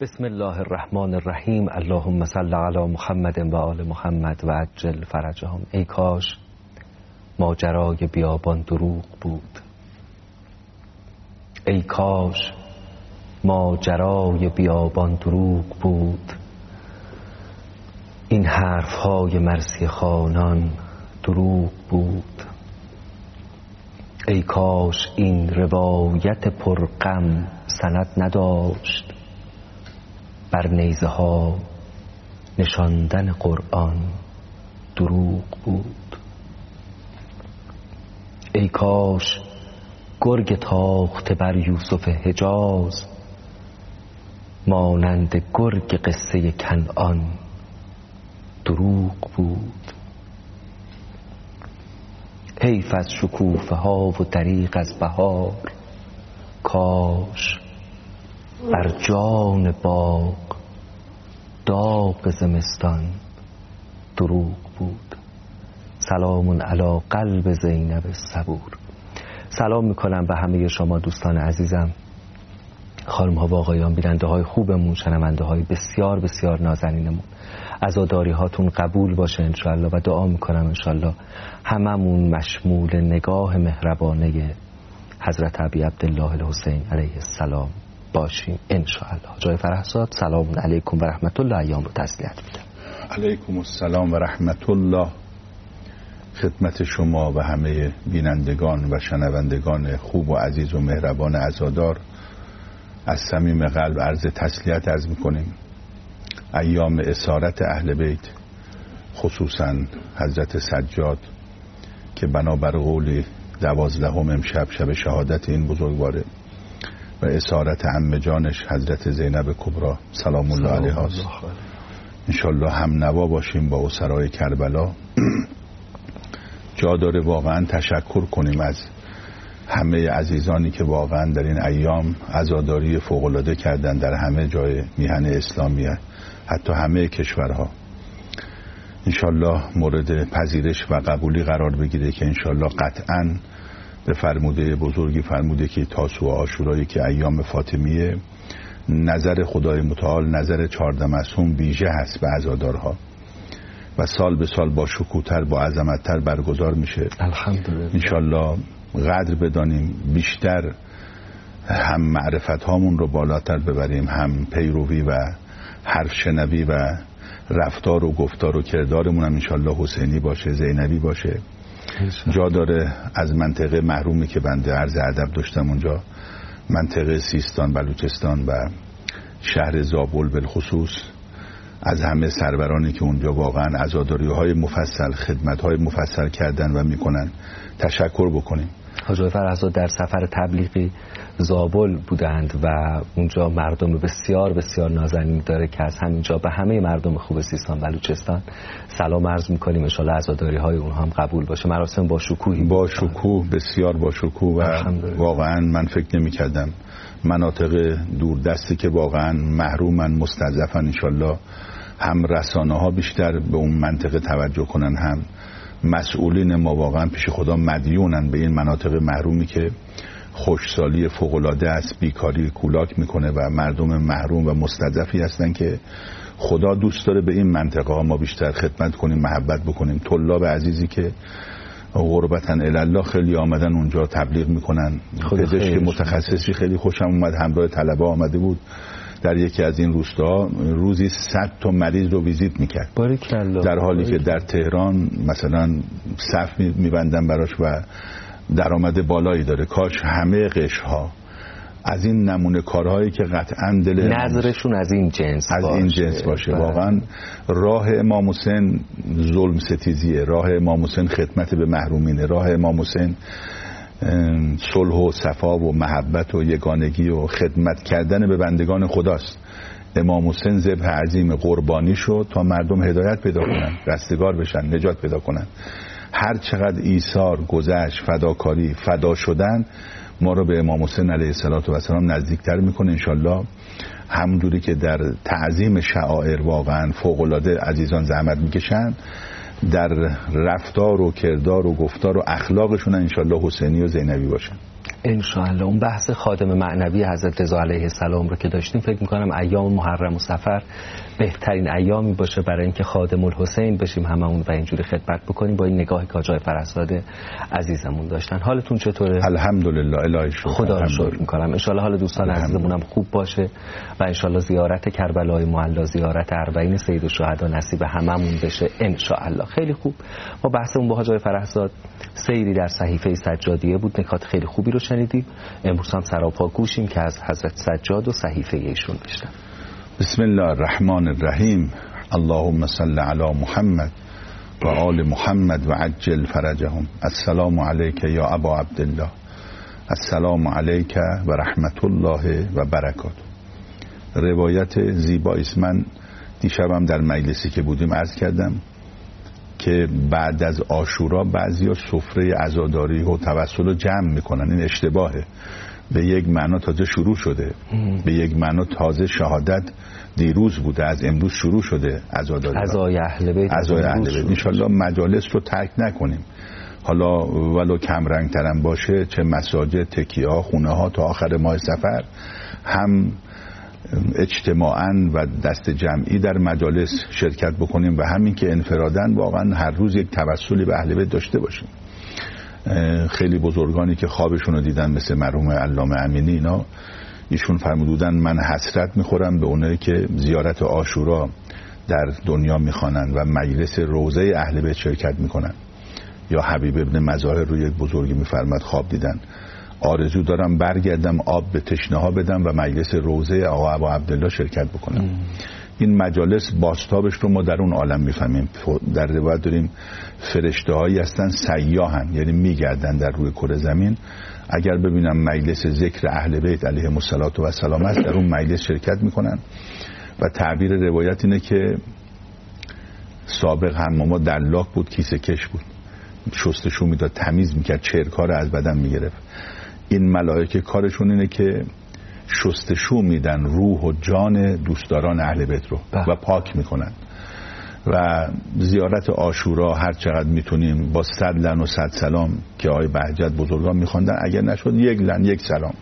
بسم الله الرحمن الرحیم. اللهم صل علی محمد و آل محمد و عجل فرجهم. ای کاش ماجرای بیابان دروغ بود، ای کاش ماجرای بیابان دروغ بود، این حرفهای مرثیه خوانان دروغ بود، ای کاش این روایت پرغم سند نداشت، بر نیزه ها نشاندن قرآن دروغ بود، ای کاش گرگ تاخته بر یوسف حجاز مانند گرگ قصه کنعان دروغ بود، حیف از شکوفه ها و دریغ از بهار، کاش بر جان باغ داغ زمستان دروغ بود. سلام علی قلب زینب صبور. سلام میکنم به همه شما دوستان عزیزم، خانم ها و آقایان، بیننده های خوبمون، شنونده های بسیار بسیار نازنینمون. عزاداری هاتون قبول باشه انشالله و دعا میکنم انشالله هممون مشمول نگاه مهربانه حضرت ابی عبدالله الحسین علیه السلام باشیم انشاءالله. جای فرحزاد سلام علیکم و رحمت الله ایام رو تسلیت میدم. علیکم السلام و رحمت الله خدمت شما و همه بینندگان و شنوندگان خوب و عزیز و مهربان عزادار. از صمیم قلب عرض تسلیت عرض میکنیم. ایام اسارت اهل بیت، خصوصا حضرت سجاد که بنابر قول 12 امشب شب شهادت این بزرگواره و اسارت عمه جانش حضرت زینب کبرا سلام الله علیها است. انشالله هم نوا باشیم با اسرای کربلا. جا داره واقعا تشکر کنیم از همه عزیزانی که واقعا در این ایام عزاداری فوق‌العاده کردن در همه جای میهن اسلامی، حتی همه کشورها. انشالله مورد پذیرش و قبولی قرار بگیره که انشالله قطعاً به فرموده بزرگی فرموده که تاسوعا عاشورایی که ایام فاطمیه، نظر خدای متعال، نظر 14 معصوم ویژه هست به عزادارها و سال به سال با شکوه‌تر با عظمت‌تر برگزار میشه. الحمدلله. انشالله قدر بدانیم، بیشتر هم معرفت هامون رو بالاتر ببریم، هم پیروی و حرف شنوی و رفتار و گفتار و کردارمون هم انشالله حسینی باشه، زینبی باشه. جا داره از منطقه محرومی که بنده عرض ادب داشتم اونجا، منطقه سیستان بلوچستان و شهر زابل بالخصوص، از همه سرورانی که اونجا واقعا عزاداری‌های مفصل، خدمت‌های مفصل کردن و میکنن تشکر بکنیم. حاج فرحزاد در سفر تبلیغی زابل بودند و اونجا مردم بسیار بسیار نازنین داره که از همینجا به همه مردم خوب سیستان بلوچستان سلام عرض میکنیم. ان شاءالله عزاداری های اونها هم قبول باشه. مراسم با شکوهی، با شکوه، بسیار با شکوه و واقعا من فکر نمی‌کردم مناطق دوردستی که واقعا محرومن، مستضعفن، ان شاءالله هم رسانه ها بیشتر به اون منطقه توجه کنن، هم مسئولین ما واقعا پیش خدا مدیونن به این مناطق محرومی که خوشسالی فوق‌العاده است، بیکاری کولاک میکنه و مردم محروم و مستضعفی هستن که خدا دوست داره به این منطقه ها ما بیشتر خدمت کنیم، محبت بکنیم. طلاب عزیزی که غربتن الله خیلی آمدن اونجا تبلیغ میکنن. پزشک متخصصی خیلی خوشم اومد، همراه طلبه آمده بود، در یکی از این روستا روزی 100 تا مریض رو ویزیت میکرد، در حالی که در تهران مثلا صف میبندن براش و درآمد بالایی داره. کاش همه قشرها از این نمونه کارهایی که قطعا دل نظرشون از این جنس باشه. واقعا راه امام حسین ظلم ستیزیه، راه امام حسین خدمت به محرومینه، راه امام حسین صلح و صفا و محبت و یگانگی و خدمت کردن به بندگان خداست. امام حسین ذبح عظیم قربانی شد تا مردم هدایت پیدا کنن، رستگار بشن، نجات پیدا کنن. هر چقدر ایثار، گذشت، فداکاری، فدا شدن ما رو به امام حسین علیه السلام نزدیکتر میکنه. انشالله همونجوری که در تعظیم شعائر واقعا فوق‌العاده عزیزان زحمت میکشن، در رفتار و کردار و گفتار و اخلاقشون انشالله حسینی و زینبی باشن. انشاءالله. اون بحث خادم معنوی حضرت رضا علیه السلام رو که داشتیم، فکر میکنم ایام محرم و صفر بهترین ایامی باشه برای اینکه خادم الحسین بشیم هممون و اینجوری خدمت بکنیم با این نگاهی که آقای فرهزاد عزیزمون داشتن. حالتون چطوره؟ الحمدلله، الهی شکر. خدا رو شکر میکنم. انشاءالله حال دوستان عزیزمونم خوب باشه و انشاءالله زیارت کربلای معلی، زیارت اربعین سید الشهدا نصیب هممون بشه انشاءالله. خیلی خوب. ما بحثمون با حاج فرهزاد سیری در صحیفه سجادیه بود، نکات خیلی خوبی رو شنیدیم. امروز هم سراپا گوشیم که از حضرت سجاد و صحیفه ایشون بشنویم. بسم الله الرحمن الرحیم. اللهم صل علی محمد و آل محمد و عجل فرجهم. السلام علیک یا ابا عبدالله. السلام علیک و رحمت الله و برکاته. روایت زیبایی است. من دیشبم در مجلسی که بودیم عرض کردم که بعد از عاشورا بعضیا سفره عزاداری و توسل رو جمع میکنن. این اشتباهه. به یک معنا تازه شروع شده، به یک معنا تازه شهادت دیروز بوده، از امروز شروع شده عزاداری، عزای اهل بیت. انشالله مجالس رو ترک نکنیم. حالا ولو کم رنگ ترم باشه، چه مساجد، تکیه ها، خونه ها، تا آخر ماه سفر هم اجتماعاً و دست جمعی در مجالس شرکت بکنیم و همین که انفراداً واقعاً هر روز یک توسلی به اهل بیت داشته باشیم. خیلی بزرگانی که خوابشون رو دیدن مثل مرحوم علامه امینی، اینا ایشون فرمودن من حسرت میخورم به اونایی که زیارت عاشورا در دنیا میخوانن و مجلس روضه اهل بیت شرکت میکنن. یا حبیب ابن مظاهر رو یک بزرگی میفرماد خواب دیدن، آرزو دارم برگردم آب به تشنه ها بدم و مجلس روضه آقا ابا عبدالله شرکت بکنم. این مجالس بازتابش رو ما در اون عالم میفهمیم. در روایت داریم فرشته هایی هستن سیاحن، یعنی میگردن در روی کره زمین. اگر ببینم مجلس ذکر اهل بیت علیهم السلام است، در اون مجلس شرکت میکنن. و تعبیر روایت اینه که سابق حماما دلاک بود، کیسه کش بود، شستشو میداد، تمیز میکرد، چرکا رو از بدن میگرفت. این ملائکه کارشون اینه که شستشو میدن روح و جان دوستداران اهل بیت رو و پاک میکنن. و زیارت عاشورا هر چقدر میتونیم با 100 لعن و 100 سلام که آقای بهجت بزرگان میخواندن، اگر نشد 1 لعن 1 سلام.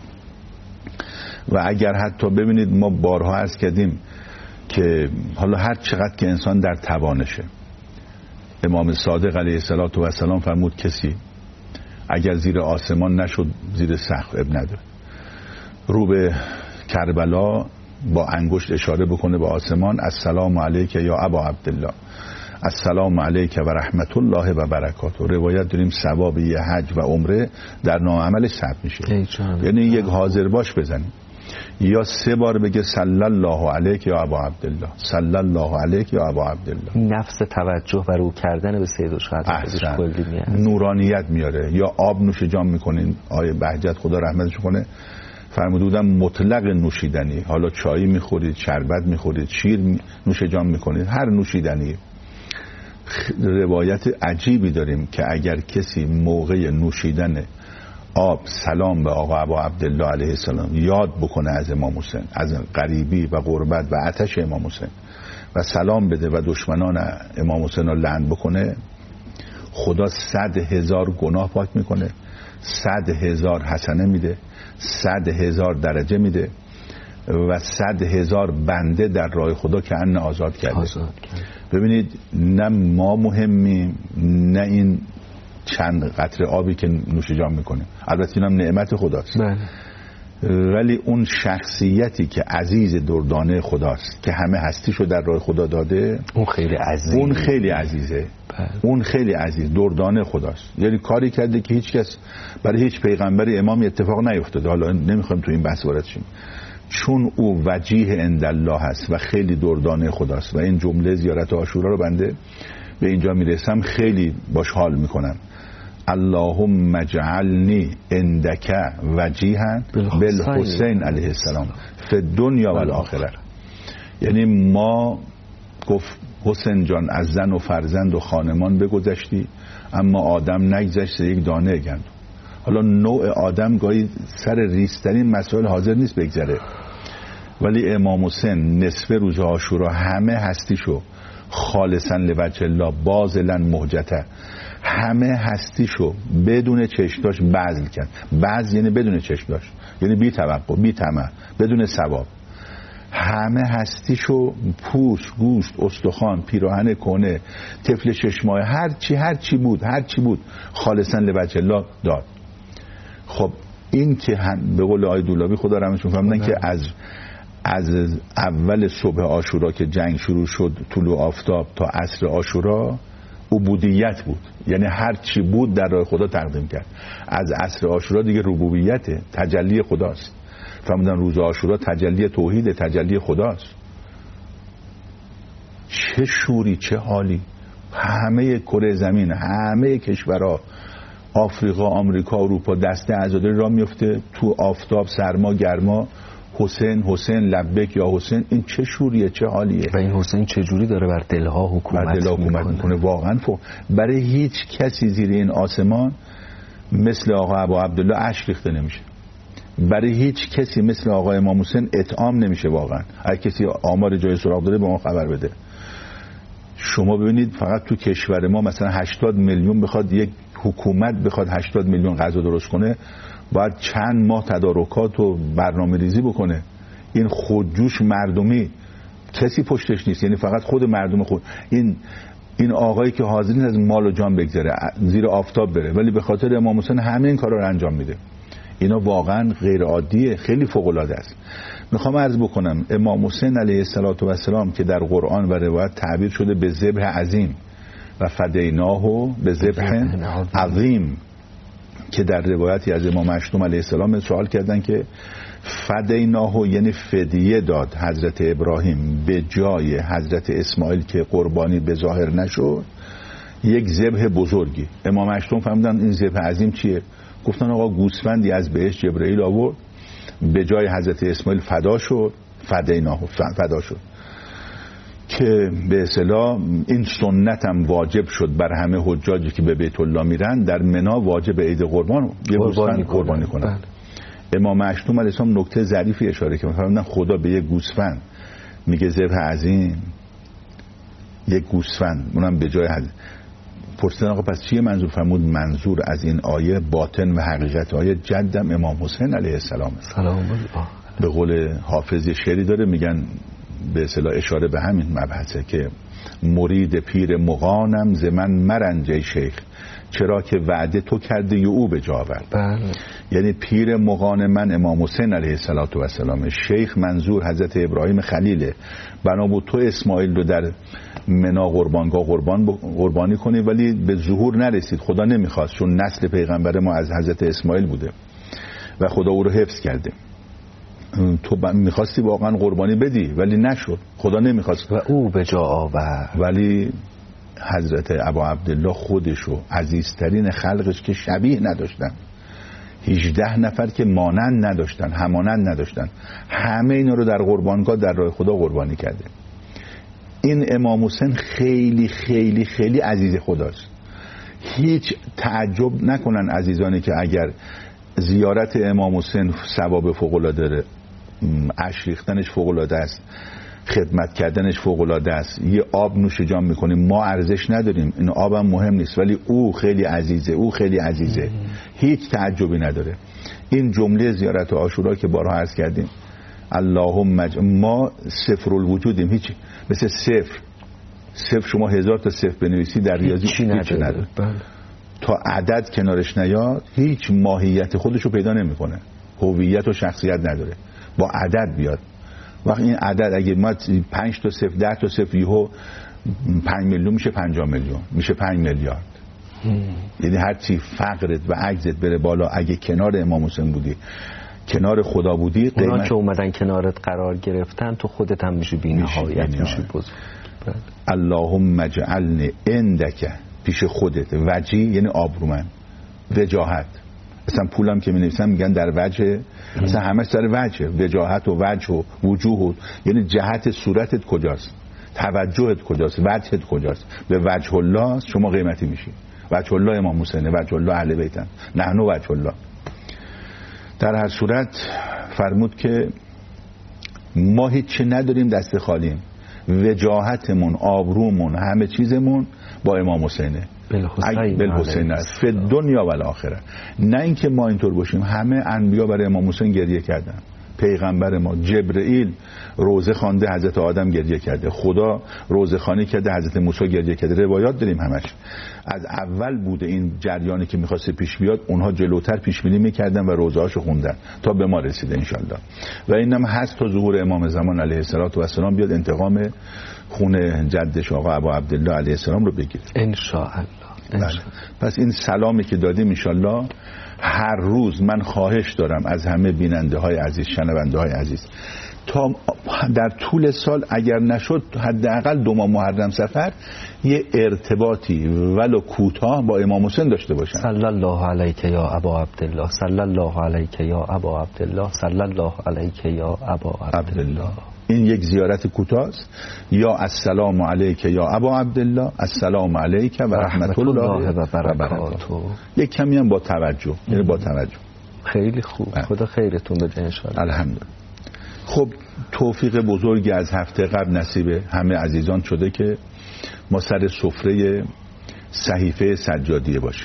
و اگر حتی ببینید ما بارها عرض کردیم که حالا هر چقدر که انسان در توانشه، امام صادق علیه السلام فرمود کسی اگر زیر آسمان نشد زیر سقف اب نداره، رو به کربلا با انگشت اشاره بکنه به آسمان، السلام علیک یا ابا عبدالله، السلام علیک و رحمت الله و برکاته. روایت داریم ثواب یه حج و عمره در نامعمل ثبت میشه. یعنی یک حاضر باش بزنیم، یا 3 بار بگه صلی الله علیک یا ابا عبدالله، صلی الله علیک یا ابا عبدالله. نفس توجه و رو کردن به سید الشهدا نورانیت میاره. یا آب نوش جان میکنین. آیه بهجت خدا رحمتش کنه فرموده بودن مطلق نوشیدنی، حالا چایی میخورید، شربت میخورید، شیر نوش جان میکنید، هر نوشیدنی. روایت عجیبی داریم که اگر کسی موقع نوشیدن آب سلام به آقا ابا عبدالله علیه السلام یاد بکنه از امام حسین، از غریبی و غربت و آتش امام حسین، و سلام بده و دشمنان امام حسین رو لعن بکنه، خدا 100,000 گناه پاک میکنه، 100,000 حسنه میده، 100,000 درجه میده و 100,000 بنده در راه خدا که ان آزاد کرده. ببینید نه ما مهمیم نه این چند قطره آبی که نوش جان میکنه، البته اینم نعمت خداست. ولی اون شخصیتی که عزیز دردانه خداست که همه هستیشو در راه خدا داده، اون خیلی عزیز، اون خیلی عزیزه. اون خیلی عزیز دردانه خداست. یعنی کاری کرده که هیچ کس برای هیچ پیغمبری امامی اتفاق نیفتاده. حالا نمیخوایم تو این بحث وارد شیم، چون او وجیه عند الله هست و خیلی دردانه خداست. و این جمله زیارت عاشورا رو بنده به اینجا میرسم خیلی باش حال میکنم. اللهم اجعلنی عندک وجیها بالحسین علیه السلام فی الدنیا و الاخره. یعنی ما گفت حسین جان از زن و فرزند و خانمان بگذشتی، اما آدم نگذشت یک دانه گندم. حالا نوع آدم گاهی سر ریسترین مسائل حاضر نیست بگذره، ولی امام حسین نصف روز عاشورا همه هستیشو خالصا لوجه الله باذلا مهجته همه هستیشو بدون چشماش بذل کرد. بذل یعنی بدون چشماش، یعنی بی توقع، بی طمع، بدون ثواب. همه هستیشو پوست، گوشت، استخوان، پیراهن کهنه، طفل 6 ماهه، هر چی بود خالصا لوجه الله داد. خب این که به قول آقای دولابی خدا رحمتشون فرمودن که از اول صبح عاشورا که جنگ شروع شد طلوع آفتاب تا عصر عاشورا عبودیت بود، یعنی هر چی بود در راه خدا تقدیم کرد. از عصر عاشورا دیگه ربوبیته، تجلی خداست. فرمودن روز عاشورا تجلی توحید، تجلی خداست. چه شوری، چه حالی. همه کره زمین، همه کشورها، آفریقا، آمریکا، اروپا، دسته عزاداری را میفته تو آفتاب، سرما، گرما، حسین لبک یا حسین. این چه شوریه، چه حالیه. و این حسین چه جوری داره بر دلها حکومت میکنه. واقعا برای هیچ کسی زیر این آسمان مثل آقا ابا عبدالله اشک ریخته نمیشه. برای هیچ کسی مثل آقا امام حسین اطعام نمیشه. واقعا هر کسی آمار جای سراغ داره به ما خبر بده. شما ببینید فقط تو کشور ما مثلا 80 میلیون بخواد یک حکومت بخواد 80 میلیون غذا درست کنه، باید چند ماه تدارکات و برنامه ریزی بکنه. این خودجوش مردمی، کسی پشتش نیست، یعنی فقط خود مردم خود. این آقایی که حاضر نیست از مال و جان بگذره، زیر آفتاب بره، ولی به خاطر امام حسین همه این کارا رو انجام میده. اینا واقعا غیر عادیه، خیلی فوق العاده است. میخوام عرض بکنم امام حسین علیه السلام که در قرآن و روایت تعبیر شده به ذبح عظیم و فدیناه به ذبح عظیم، که در روایتی از امام مشتوم علیه السلام سوال کردن که فدیناه یعنی فدیه داد حضرت ابراهیم به جای حضرت اسماعیل که قربانی به ظاهر نشد، یک ذبح بزرگی. امام مشتوم فهمیدن این ذبح عظیم چیه؟ گفتن آقا گوسفندی از بهشت جبرئیل آورد به جای حضرت اسماعیل فدا شد، فدیناه فدا شد، که به اصطلاح این سنت هم واجب شد بر همه حجاجی که به بیت الله میرن در منی واجب عید قربان یه گوسفند قربانی کنن. امام مشتوم علیه السلام نکته ظریفی اشاره که فرمودن خدا به یک گوسفند میگه ذبح عظیم، یک گوسفند اونم به جای پرسیدن آقا پس چیه منظور؟ فرمود منظور از این آیه باطن و حقیقت آیه جدم امام حسین علیه السلام. به قول حافظ شعری داره میگن به اصطلاح اشاره به همین مبحثه که مرید پیر مغانم ز من مرنج شیخ، چرا که وعده تو کرده ی او به جا آورد. یعنی پیر مغان من امام حسین علیه السلام، شیخ منظور حضرت ابراهیم خلیله. بنا بود تو اسماعیل رو در منا قربانگاه قربانی کنی، ولی به ظهور نرسید، خدا نمیخواست، چون نسل پیغمبر ما از حضرت اسماعیل بوده و خدا او رو حفظ کرده. تو میخواستی واقعا قربانی بدی ولی نشد، خدا نمیخواست و او به جا آورد. ولی حضرت ابا عبدالله خودشو عزیزترین خلقش که شبیه نداشتن، 18 نفر که مانند نداشتن، همانند نداشتن، همه اینا رو در قربانگاه در راه خدا قربانی کرده. این امام حسین خیلی خیلی خیلی عزیز خداست. هیچ تعجب نکنن عزیزانی که اگر زیارت امام حسین ثواب فوق العاده داره، اشک ریختنش فوق العاده است، خدمت کردنش فوق العاده است، یه آب نوش جان میکنیم، ما ارزش نداریم، این آبم مهم نیست، ولی او خیلی عزیزه، او خیلی عزیزه، هیچ تعجبی نداره. این جمله زیارت عاشورا که بارها عرض کردیم، اللهم ما صفر الوجودیم، هیچ، مثل صفر شما 1000 تا صفر بنویسی در ریاضی هیچی نداره. تا عدد کنارش نیاد هیچ ماهیت خودشو پیدا نمیکنه، هویت و شخصیت نداره. با عدد بیاد. وقتی این عدد اگه ما 5 تا صفر 10 تا صفر یهو 5 میلیون میشه 50 میلیون میشه 5 میلیارد. یعنی هر چی فقرت و عجزت بره بالا، اگه کنار امام حسین بودی، کنار خدا بودی، اونا که اومدن کنارت قرار گرفتن، تو خودت هم میشی بی‌نهایت، میشی بزرگ. اللهم اجعلنی عندک، پیش خودت، وجی یعنی آبرومند، وجاهت. مثلا پولم که می‌نویسن میگن در وجه، مثلا همه سر وجه، وجاهت و وجه و وجوه، یعنی جهت صورتت کجاست، توجهت کجاست، وجهت کجاست. به وجه الله شما قیمتی میشی. وجه الله امام حسین، وجه الله اهل بیتن، نحن وجه الله. در هر صورت فرمود که ما هیچ نداریم، دست خالیم، وجاهتمون، آبرومون، همه چیزمون با امام حسینه. بالحسین است فی دنیا و الاخره. نه اینکه ما اینطور باشیم. همه انبیا برای امام حسین گریه کردن، پیغمبر ما جبرئیل روزه خوانده حضرت آدم گریه کرده، خدا روزه خوانی کرده حضرت موسی گریه کرده. روایات داریم همش. از اول بوده این جریانی که می‌خواسته پیش بیاد، اونها جلوتر پیش بینی می‌کردن و روزه‌هاشو خوندن تا به ما رسیده انشالله. و اینم هست تا ظهور امام زمان علیه السلام بیاد انتقام خون جدش آقا ابا عبدالله علیه السلام رو بگیره انشاءالله. پس این سلامی که دادیم انشالله هر روز من خواهش دارم از همه بیننده های عزیز، شنونده های عزیز، تا در طول سال اگر نشد حداقل 2 ماه محرم سفر یه ارتباطی ولو کوتاه با امام حسین داشته باشن. صلی الله علیک یا ابا عبدالله، صلی الله علیک یا ابا عبدالله، صلی الله علیک یا ابا عبدالله. این یک زیارت کوتاه است. یا السلام علیک یا ابا عبدالله، السلام علیک و رحمت الله و برکاته. یک کمی هم با توجه، یعنی با توجه. خیلی خوب. خدا خیرتون بده انشاءالله. الحمدلله. خب توفیق بزرگی از هفته قبل نصیب همه عزیزان شده که ما سر سفره صحیفه سجادیه باشیم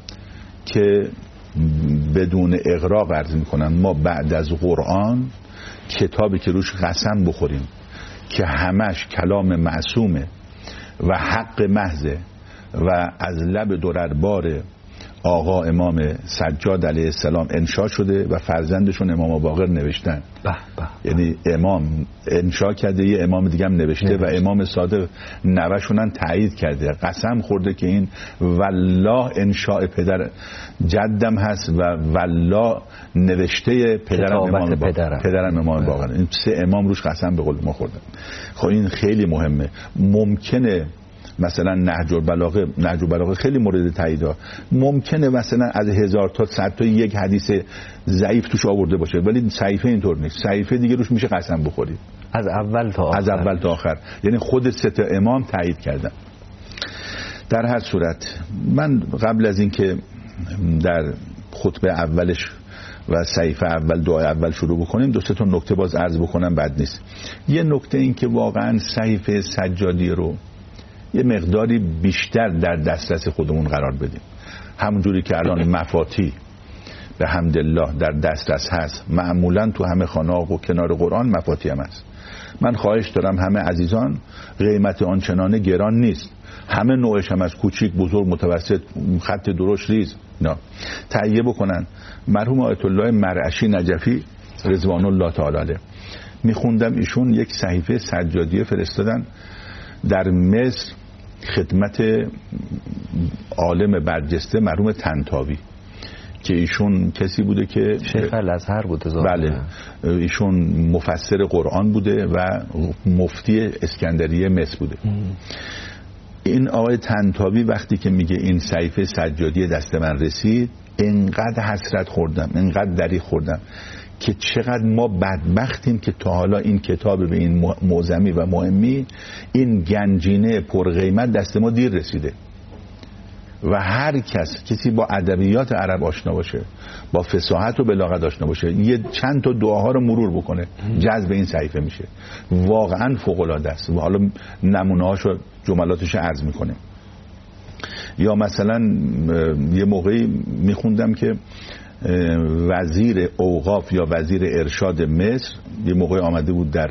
که بدون اغراق عرض میکنم ما بعد از قرآن کتابی که روش قسم بخوریم که همش کلام معصومه و حق محضه و از لب درربار آقا امام سجاد علیه السلام انشا شده و فرزندشون امام باقر نوشتن. یعنی امام انشا کرده، یه امام دیگه هم نوشته و امام صادق نوشونن تایید کرده، قسم خورده که این والله انشاء پدر جدم هست و والله نوشته پدرم امام باقر. این 3 امام روش قسم به قول ما خوردن. خب این خیلی مهمه. ممکنه مثلا نهج البلاغه خیلی مورد تاییده، ممکنه مثلا از 1000 تا 100 تا یک حدیث ضعیف توش آورده باشه، ولی صحیفه اینطور نیست. صحیفه دیگه روش میشه قسم بخوری از اول تا آخر. یعنی خود 3 تا امام تایید کردن. در هر صورت من قبل از این که در خطبه اولش و صحیفه اول دعای اول شروع بکنیم 2-3 تا نکته باز عرض بکنم بد نیست. یه نکته این که واقعا صحیفه سجادی رو یه مقداری بیشتر در دسترس خودمون قرار بدیم. همونجوری که الان مفاتیح به حمدالله در دسترس هست، معمولا تو همه خانه‌ها و کنار قرآن مفاتیح هم هست. من خواهش دارم همه عزیزان، قیمت آنچنان گران نیست، همه نوعش هم از کوچیک بزرگ متوسط خط درشت ریز نه تهیه بکنن. مرحوم آیت الله مرعشی نجفی رضوان الله تعالی علیه میخوندم، ایشون یک صحیفه سجادیه فرستادن در مصر خدمت عالم برجسته مرحوم طنطاوی که ایشون کسی بوده که شیخ الازهر بوده ظاهرا. بله، ایشون مفسر قرآن بوده و مفتی اسکندریه مصر بوده. این آقای طنطاوی وقتی که میگه این صحیفه سجادی دست من رسید، انقدر حسرت خوردم، انقدر دریغ خوردم که چقدر ما بدبختیم که تا حالا این کتاب به این معظمی و مهمی، این گنجینه پرقیمت دست ما دیر رسیده. و هر کسی با ادبیات عرب آشنا باشه، با فصاحت و بلاغت آشنا باشه، یه چند تا دعاها رو مرور بکنه، جذب این صحیفه میشه. واقعا فوق العاده است. و حالا نمونه‌هاشو جملاتش عرض میکنیم. یا مثلا یه موقعی میخوندم که وزیر اوقاف یا وزیر ارشاد مصر یه موقعی آمده بود در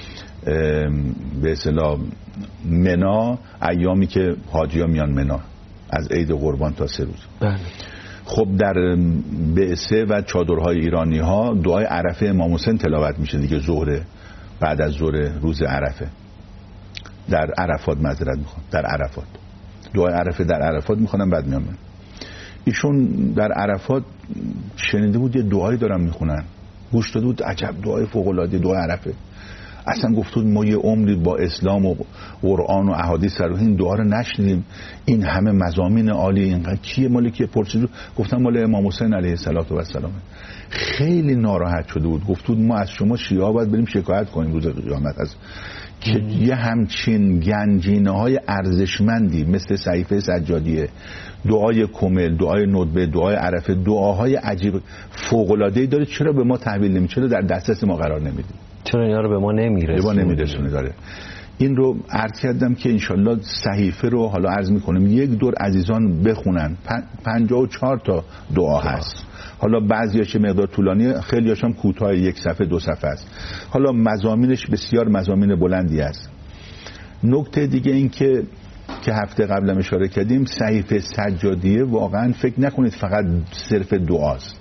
به اصطلاح منا، ایامی که حاجی‌ها میان منا از عید قربان تا 3 روز. بله. خب در بعثه و چادرهای ایرانی ها دعای عرفه امام حسین تلاوت میشه دیگه، ظهر بعد از ظهر روز عرفه در عرفات، معذرت میخوام، در عرفات دعای عرفه در عرفات میخونم بعد میام. ایشون در عرفات شنیده بود یه دعایی دارم میخونن، گوش داده بود، عجب دعای فوق العاده، دعای عرفه. اصلا گفت بود ما یه عمری با اسلام و قرآن و احادیث رو این دعا رو نشنیدیم، این همه مضامین عالی، اینقدر کیه، مال کیه؟ پرسید، گفتم مال امام حسین علیه السلام. خیلی ناراحت شده بود، گفت بود ما از شما شیعه باید بریم شکایت کنیم روز قیامت از که یه همچین گنجینه‌های ارزشمندی مثل صحیفه سجادیه، دعای کمل، دعای ندبه، دعای عرفه، دعاهای عجیب فوق‌العاده‌ای داره، چرا به ما تحویل نمیشه؟ چرا در دسترس ما قرار نمیدید؟ چرا اینا رو به ما نمیرسونه؟ داره. این رو عرض کردم که انشالله صحیفه رو حالا عرض میکنم یک دور عزیزان بخونن. 54 تا دعا هست. حالا بعضیاش مقدار طولانی، خیلیاشم کوتاه، 1 صفحه 2 صفحه است. حالا مضامینش بسیار مضامین بلندی است. نکته دیگه این که هفته قبل اشاره کردیم، صحیفه سجادیه واقعا فکر نکنید فقط صرف دعاست.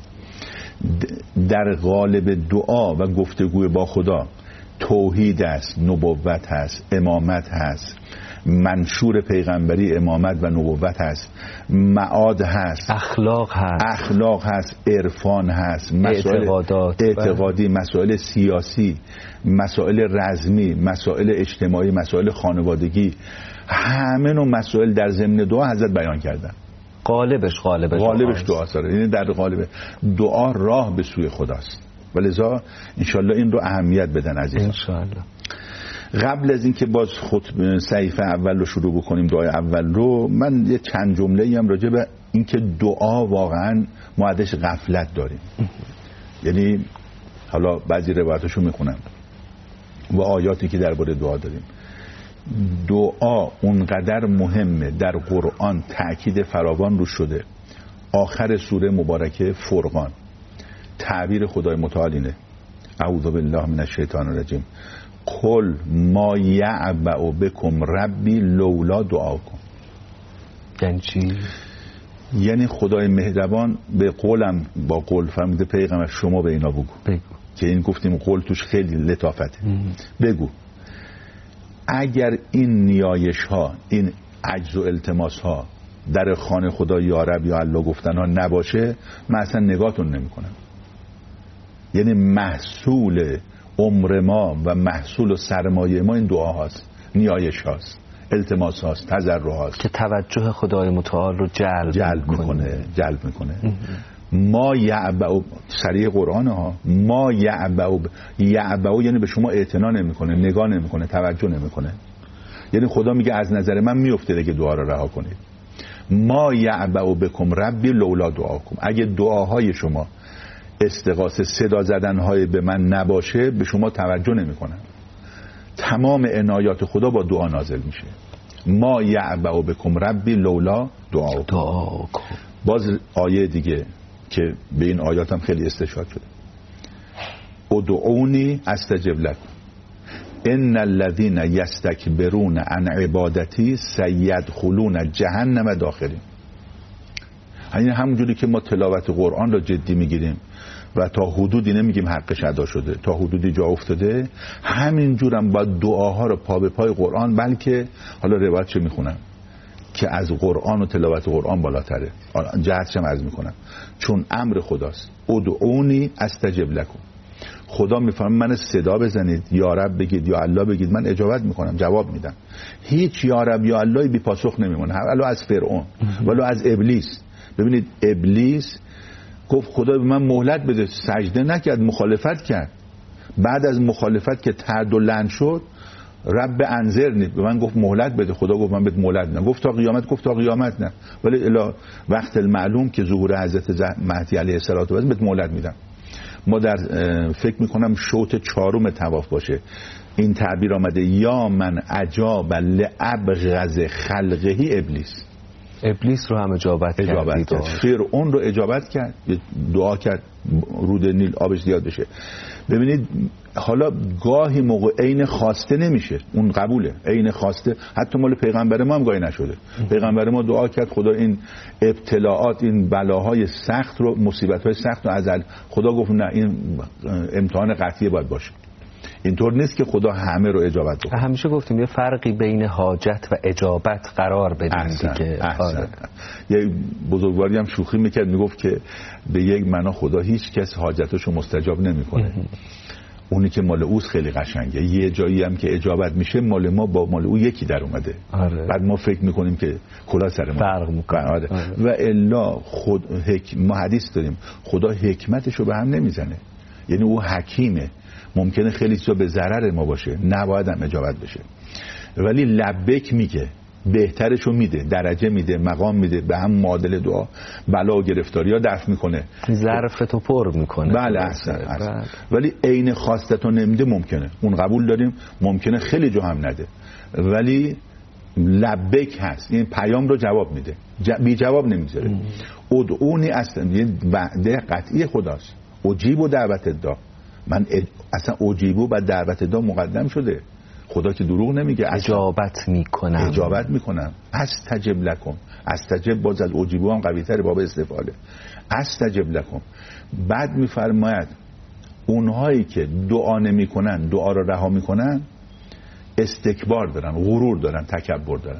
در قالب دعا و گفتگوی با خدا توحید است، نبوت هست، امامت هست، منشور پیغمبری امامت و نبوت هست، معاد هست، اخلاق هست، عرفان هست، مسائل اعتقادی، مسائل سیاسی، مسائل رزمی، مسائل اجتماعی، مسائل خانوادگی، همه نوع مسائل در ضمن دعا حضرت بیان کردن. قالبش دعا ساره. یعنی در قالب دعا راه به سوی خداست. ولذا انشالله این رو اهمیت بدن عزیزان. انشالله. قبل از اینکه باز خطبه صحیفه اول رو شروع بکنیم، دعای اول رو، من یه چند جمله‌ای هم راجع به اینکه دعا واقعا ما ازش غفلت داریم. یعنی حالا بعضی روایتاشو میخونم و آیاتی که درباره دعا داریم. دعا اونقدر مهمه، در قرآن تأکید فراوان رو شده. آخر سوره مبارکه فرقان تعبیر خدای متعال اینه: اعوذ بالله من الشیطان الرجیم، قل ما یعبأ بکم ربی لولا دعاکم. یعنی چی؟ یعنی خدای مهربان به قولم با قول فرموده پیغمبر شما به اینا بگو که این گفتیم قول توش خیلی لطافته. بگو اگر این نیایش ها، این عجز و التماس ها در خانه خدا یا رب یا الله گفتن ها نباشه، من اصلا نگاهتون نمی کنم. یعنی محصول عمر ما و محصول و سرمایه ما این دعا هاست، نیایش هاست، التماس هاست، تضرع هاست که توجه خدای متعال رو جلب میکنه. ما یعبأ، سریع قرآن ها، ما یعبأ یعنی به شما اعتنا نمیکنه، نگاه نمیکنه، توجه نمیکنه. یعنی خدا میگه از نظر من میفته اگه دعا رو رها کنید. ما یعبأ بکم ربی لولا دعاکم. اگه دعاهای شما استغاثه، صدا زدنهای به من نباشه، به شما توجه نمیکنم. تمام عنایات خدا با دعا نازل میشه. ما یعبأ بکم ربی لولا دعاکم. باز آیه دیگه که به این آیات هم خیلی استشهاد شده: ادعونی استجب لکم ان الذين یستکبرون عن عبادتی سیدخلون جهنم داخلین. یعنی همونجوری که ما تلاوت قرآن را جدی میگیریم و تا حدودی نمیگیم حقش ادا شده، تا حدودی جا افتاده، همینجورم با دعاها رو پا به پای قرآن، بلکه حالا روایتش میخونم که از قرآن و تلاوت قرآن بالاتره، جهتش هم عرض میکنم، چون امر خداست. ادعونی استجب لکم. خدا میفرمه من صدا بزنید، یا رب بگید، یا الله بگید، من اجابت میکنم، جواب میدم. هیچ یا رب یا الله بی پاسخ نمیمونه، ولو از فرعون، ولو از ابلیس. ببینید ابلیس گفت خدا به من مهلت بده، سجده نکرد، مخالفت کرد. بعد از مخالفت که ترد و لعن شد، رب انظرنی، به من گفت مهلت بده. خدا گفت من بهت مهلت نه. گفت تا قیامت، گفت تا قیامت نه، ولی الی وقت المعلوم که ظهور حضرت مهدی علیه السلام بهت مهلت میدم. ما در فکر میکنم شوط 4 طواف باشه این تعبیر آمده: یا من عجاب لابغض خلقه ابلیس رو هم اجابت کرد. فرعون رو اجابت کرد، دعا کرد رود نیل آبش زیاد بشه. ببینید حالا گاهی موقع عین خواسته نمیشه، اون قبوله. عین خواسته حتی مال پیغمبر ما هم گاهی نشده. پیغمبر ما دعا کرد خدا این ابتلاعات، این بلاهای سخت رو، مصیبت‌های سخت رو ازل، خدا گفت نه، این امتحان قطعی باید باشه. اینطور نیست که خدا همه رو اجابت بکنه. همیشه گفتیم یه فرقی بین حاجت و اجابت قرار بدیم دیگه. یه بزرگواری هم شوخی میکرد، میگفت که به یک معنا خدا هیچ کس حاجتشو مستجاب نمیکنه. اونی که مال اوست خیلی قشنگه. یه جایی هم که اجابت میشه مال ما با مال او یکی در اومده. بعد ما فکر میکنیم که کلا سر ما فرق میکنه. و الا ما حدیث داریم خدا حکمتشو به هم نمیزنه. یعنی او حکیمه. ممکنه خیلی چیزا به ضرر ما باشه، نباید هم اجابت بشه، ولی لبک میگه. بهترشو میده، درجه میده، مقام میده، به هم معادل دعا بلا و گرفتاری ها دفع میکنه، ظرفتو پر میکنه. بله احسن. ولی عین خواستتو نمیده ممکنه، اون قبول داریم، ممکنه خیلی جا هم نده، ولی لبک هست، این پیام رو جواب میده، بی جواب نمیذاره. ادعونی اصلا یه وعده قطعی خداست، اجیب و دعوت دا، من اصلا اجیبو و دعوت دا مقدم شده، خدا که دروغ نمیگه، اجابت میکنم. استجب لکم، استجب باز از اجیبو هم قوی تره، باب استفاله، استجب لکم. بعد میفرماید اونهایی که دعا نمیکنن، دعا رو رها میکنن، استکبار دارن، غرور دارن، تکبر دارن.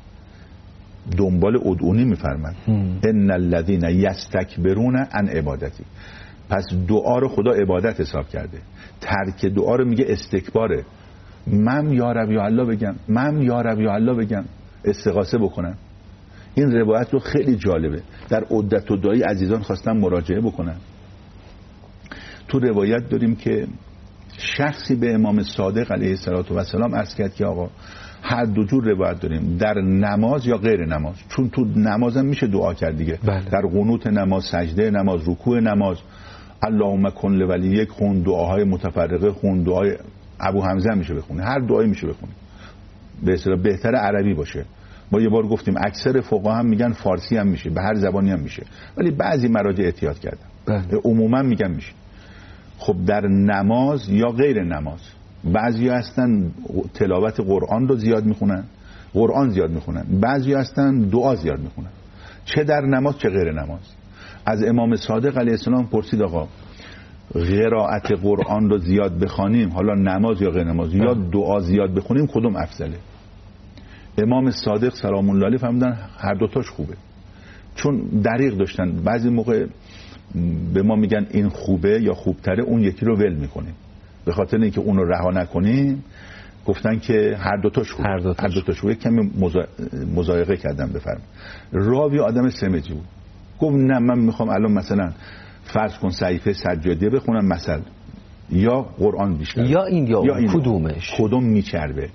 دنبال ادعونی میفرماد ان الذين یستکبرون عن عبادتی. پس دعا رو خدا عبادت حساب کرده، ترک دعا رو میگه استکباره. من یا رب یا الله بگم، من یا رب یا الله بگم، استغاثه بکنم. این روایت رو خیلی جالبه، در عدت و دعای عزیزان خواستم مراجعه بکنم. تو روایت داریم که شخصی به امام صادق علیه السلام عرض کرد که آقا هر دو جور روایت داریم، در نماز یا غیر نماز، چون تو نماز هم میشه دعا کرد دیگه. بله. در قنوت نماز، سجده نماز، رکوع نماز، اللهم کن لولیک خون، دعاهای متفرقه خون، دعای ابو حمزه هم میشه بخونه، هر دعایی میشه بخونه، به اصطلاح بهتر عربی باشه. ما یه بار گفتیم اکثر فقها هم میگن فارسی هم میشه، به هر زبانی هم میشه، ولی بعضی مراجع احتیاط کردن. بله. عموما میگن میشه. خب در نماز یا غیر نماز، بعضی هستن تلاوت قرآن رو زیاد میخونن، قرآن زیاد میخونن، بعضی هستن دعا زیاد میخونن، چه در نماز چه غیر نماز. از امام صادق علیه السلام پرسید آقا قرائت قرآن رو زیاد بخوانیم، حالا نماز یا غیر نماز، یا دعا زیاد بخونیم، کدوم افضله؟ امام صادق سلام الله علیه فرمودن هر دوتاش خوبه. چون دریغ داشتن، بعضی موقع به ما میگن این خوبه یا خوبتره، اون یکی رو ول میکنیم. به خاطر اینکه اون رو رها نکنیم گفتن که هر دوتاش خوبه، هر دوتاش خوبه. کمی مضایقه کردم. بفرم راوی آدم سمجی بود، گفت نه من میخوام الان مثلا فرض کن صحیفه سجادیه بخونم مثلا، یا قرآن بیشتر، یا این یا این کدومش، کدوم میچربه.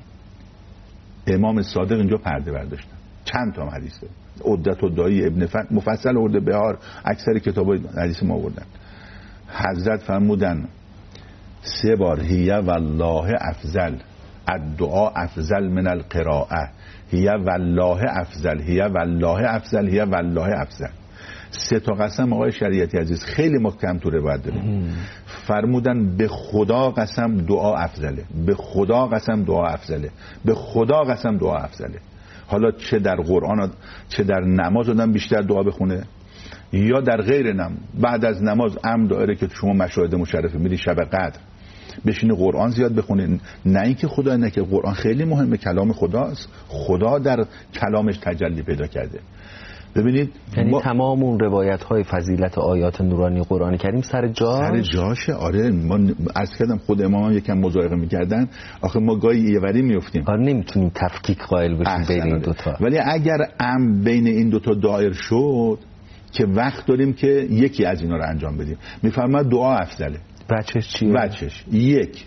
امام صادق اینجا پرده برداشتن. چند تا حدیث عدت و دایی ابن مفصل ارده بهار، اکثر کتابای حدیث ما آوردن. حضرت فرمودن 3 بار هی والله افضل، الدعاء افضل من القراءه، هی والله افضل، هی والله افضل، هی والله افضل. 3 تا قسم آقای شریعتی عزیز خیلی محکم تو روایت داریم. فرمودن به خدا قسم دعا افضله، به خدا قسم دعا افضله، به خدا قسم دعا افضله. حالا چه در قرآن چه در نماز آدم بیشتر دعا بخونه یا در غیر نماز. بعد از نماز داره که شما مشاهده مشرفه میری شب قدر بشینه قرآن زیاد بخونه. نه اینکه خدا، نه که قرآن خیلی مهمه، کلام خداست، خدا در کلامش تجلی پیدا کرده. ببینید یعنی تمام اون روایت های فضیلت آیات نورانی قرآن کریم سر جاشه. آره ما عرض کردم خود امام هم یکم مضایقه میکردن، آخه ما گاهی ایوری میفتیم، آره نمیتونیم تفکیک قائل بشیم بین این دوتا. ولی اگر بین این دوتا دایر شد که وقت داریم که یکی از اینا رو انجام بدیم. میفرماد دعا افضله. بچهش چیه؟ بچهش یک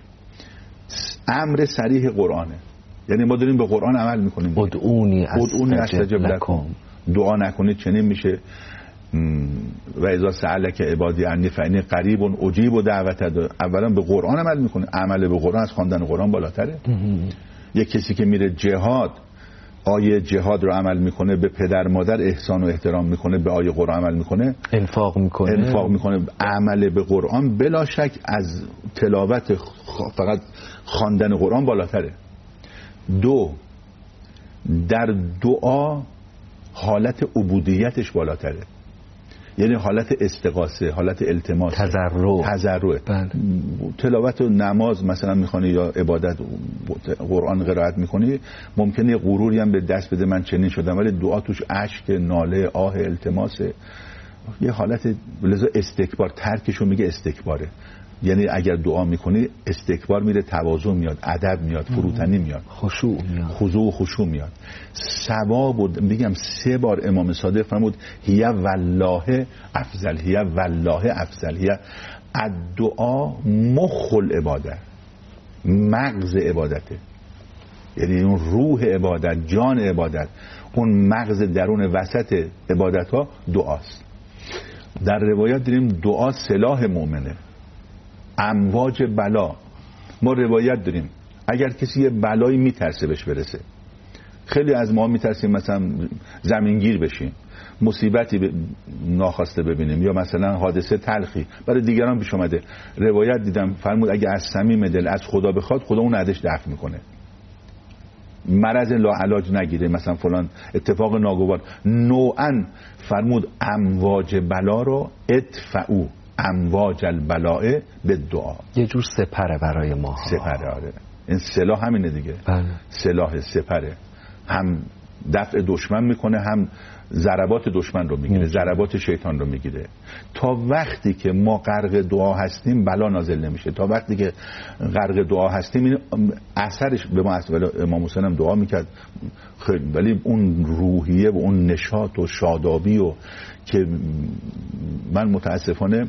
امر صریح قرآنه، یعنی ما داریم به قرآن عمل میکنیم. ادعونی استجب لکم، دعا نکنید چنین میشه. و اذا سألک عبادی عنی فانی قریب اجیب دعوت. اولا به قرآن عمل میکنه، عمل به قرآن از خواندن قرآن بالاتره. یک کسی که میره جهاد، آیه جهاد رو عمل میکنه، به پدر مادر احسان و احترام میکنه، به آیه قرآن عمل میکنه، انفاق میکنه. عمل به قرآن بلا شک از تلاوت فقط خواندن قرآن بالاتره. 2 در دعا حالت عبودیتش بالاتره، یعنی حالت استغاثه، حالت التماس، تضرع. تلاوت و نماز مثلا میخوانی یا عبادت قرآن قرائت میکنی، ممکنه یه غروری هم به دست بده من چنین شدم، ولی دعا توش اشک، ناله، آه، التماسه، یه حالت. لذا استکبار ترکشو میگه استکباره. یعنی اگر دعا میکنی استکبار میره، تواضع میاد، ادب میاد، فروتنی میاد، خشوع میاد، خضوع و خشوع میاد. ثواب میگم 3 بار امام صادق فرمود هی والله افضل، هی والله افضل، هی الدعا مخ العباده، مغز عبادته. یعنی اون روح عبادت، جان عبادت، اون مغز درون وسط عبادت ها دعاست. در روایت دیدیم دعا سلاح مؤمنه. امواج بلا، ما روایت داریم اگر کسی یه بلایی میترسه بهش برسه، خیلی از ما میترسیم مثلا زمینگیر بشیم، مصیبتی ناخواسته ببینیم، یا مثلا حادثه تلخی برای دیگران پیش اومده. روایت دیدم فرمود اگه از صمیم دل از خدا بخواد، خدا اون عدش دفع میکنه. مرض لاعلاج نگیره، مثلا فلان اتفاق ناگوار، نوعا فرمود امواج بلا رو ادفعو، امواج البلاء به دعا. یه جور سپره برای ما. سپره، آره. این سلاح همینه دیگه. سلاح سپره، هم دفع دشمن میکنه، هم ضربات دشمن رو میگیره، ضربات شیطان رو میگیره. تا وقتی که ما غرق دعا هستیم بلا نازل نمیشه. تا وقتی که غرق دعا هستیم این اثرش به ما اصلا. امام حسین هم دعا میکرد خیلی، ولی اون روحیه و اون نشاط و شادابی و که من متاسفانه